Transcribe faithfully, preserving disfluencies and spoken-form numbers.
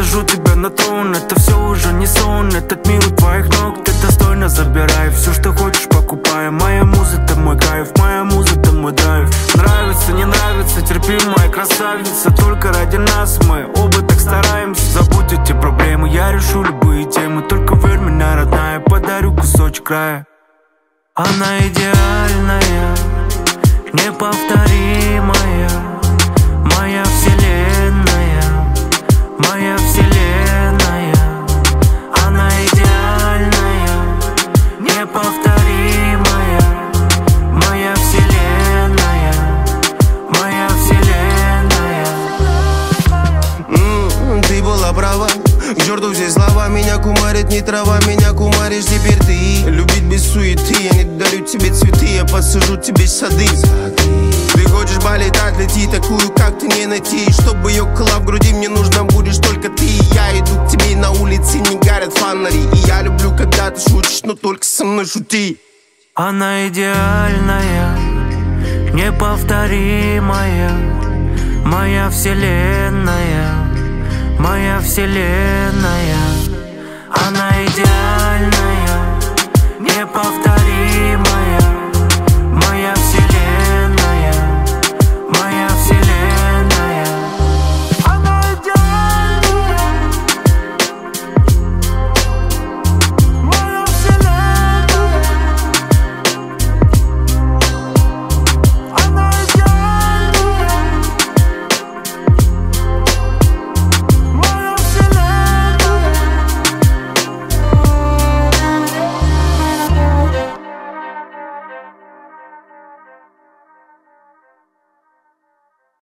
посажу тебя на трон. Это все уже не сон, этот мир у твоих ног. Ты достойно забирай, все, что хочешь, покупай. Моя муза, это мой кайф, моя муза, это мой драйв. Нравится, не нравится, терпи, моя красавица. Только ради нас мы оба так стараемся. Забудь эти проблемы, я решу любые темы. Только верь меня, родная, подарю кусочек рая. Она идеальная, неповторимая, моя вселенная, моя вселенная. Она идеальная, неповторимая, моя вселенная, моя вселенная. М-м, ты была права, к черту все слова. Меня кумарит не трава, меня кумаришь теперь ты. Любить без суеты, я не дарю тебе цветы, я посажу тебе сады. Ты хочешь полетать, лети, такую, как ты, не найти. Чтобы ее кола в груди, мне нужно будешь только ты. Я иду к тебе, на улице не горят фонари. И я люблю, когда ты шутишь, но только со мной шути. Она идеальная, неповторимая, моя вселенная, моя вселенная. Она идеальная, неповторимая,